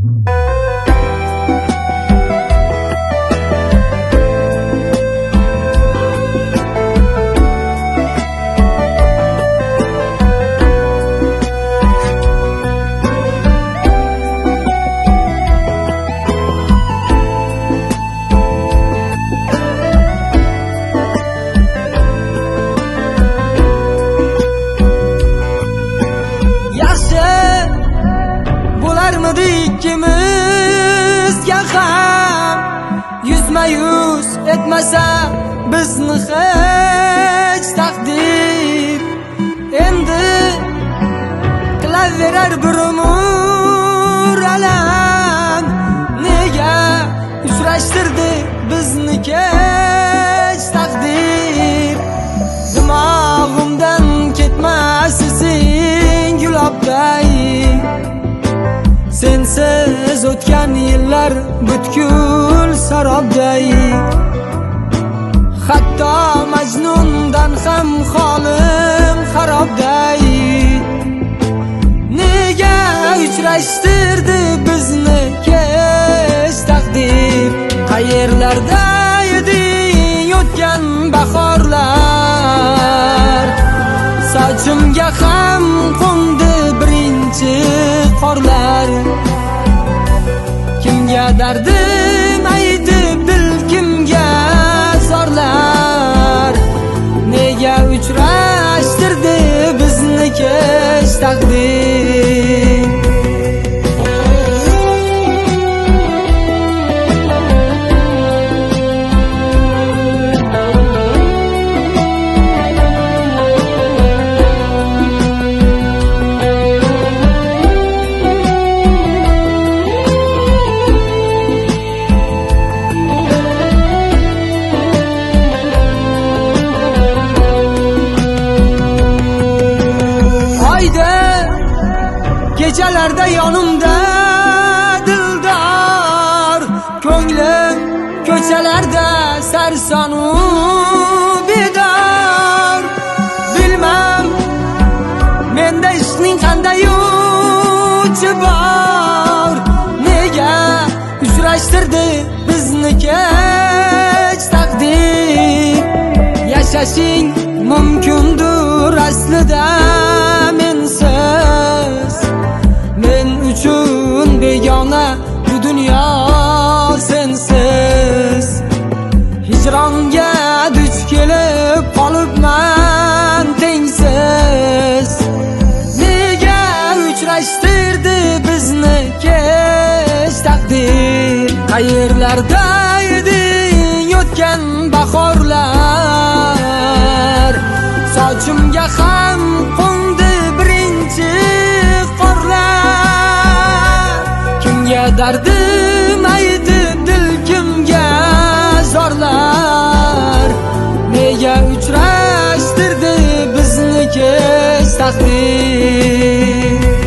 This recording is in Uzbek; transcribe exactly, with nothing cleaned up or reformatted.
İkimizga ham yuzma yuz etmasa bizni hech taqdir, endi qilaverar bir umr alam. Nega uchrashtirdi bizni kech taqdir? Dimog'imdan ketmas izing gulobday, sensiz o'tgan yillar butkul sarobday. Hatto Majnundan ham holim xarobday. Nega uchrashtirdi bizni kech taqdir? Qayerlarda eding o'tgan bahorlar? Sochimga ham qo'ndi birinchi qorlar. Kimga dardim aytib dil kimga zorlar? Nega uchrashtirdi bizni kech taqdir? Kechalarda yonimda dildor, ko'nglim ko'chalarda sarsonu bedor. Bilmam menda ishning qanday uchi bor? Nega uchrashtirdi bizni kech taqdir? Yashashing mumkindir aslida mensiz, men uchun begona bu dunyo sensiz. Hijronga duch kelib qolibman tengsiz. Nega uchrashtirdi bizni kech taqdir? Qayerlarda eding o'tgan bahorlar? Sochimga ham qo'ndi birinchi qorlar. Kimga dardim aytib dil kimga zorlar? Nega uchrashtirdi bizni kech taqdir?